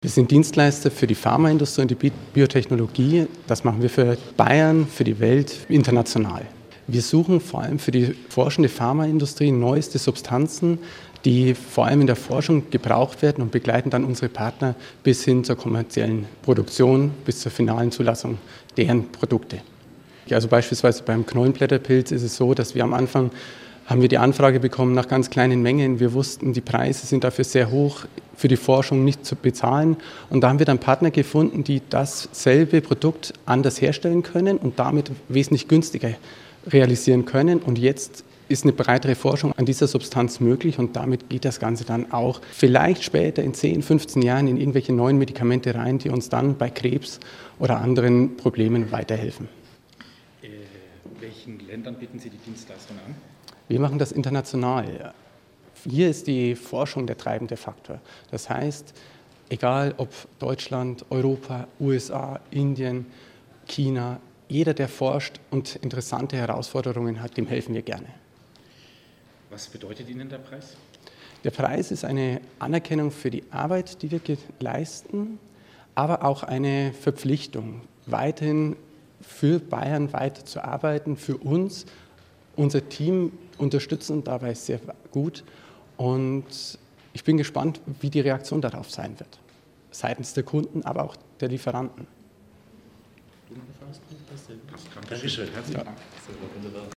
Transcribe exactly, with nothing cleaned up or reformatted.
Wir sind Dienstleister für die Pharmaindustrie und die Biotechnologie. Das machen wir für Bayern, für die Welt, international. Wir suchen vor allem für die forschende Pharmaindustrie neueste Substanzen, die vor allem in der Forschung gebraucht werden und begleiten dann unsere Partner bis hin zur kommerziellen Produktion, bis zur finalen Zulassung deren Produkte. Also beispielsweise beim Knollenblätterpilz ist es so, dass wir am Anfang haben wir die Anfrage bekommen nach ganz kleinen Mengen. Wir wussten, die Preise sind dafür sehr hoch, für die Forschung nicht zu bezahlen. Und da haben wir dann Partner gefunden, die dasselbe Produkt anders herstellen können und damit wesentlich günstiger realisieren können. Und jetzt ist eine breitere Forschung an dieser Substanz möglich und damit geht das Ganze dann auch vielleicht später in zehn, fünfzehn Jahren in irgendwelche neuen Medikamente rein, die uns dann bei Krebs oder anderen Problemen weiterhelfen. In welchen Ländern bieten Sie die Dienstleistung an? Wir machen das international. Hier ist die Forschung der treibende Faktor. Das heißt, egal ob Deutschland, Europa, U S A, Indien, China, jeder, der forscht und interessante Herausforderungen hat, dem helfen wir gerne. Was bedeutet Ihnen der Preis? Der Preis ist eine Anerkennung für die Arbeit, die wir leisten, aber auch eine Verpflichtung, weiterhin für Bayern weiterzuarbeiten, für uns. Unser Team unterstützen dabei sehr gut und ich bin gespannt, wie die Reaktion darauf sein wird, seitens der Kunden, aber auch der Lieferanten. Dankeschön. Herzlichen Dank.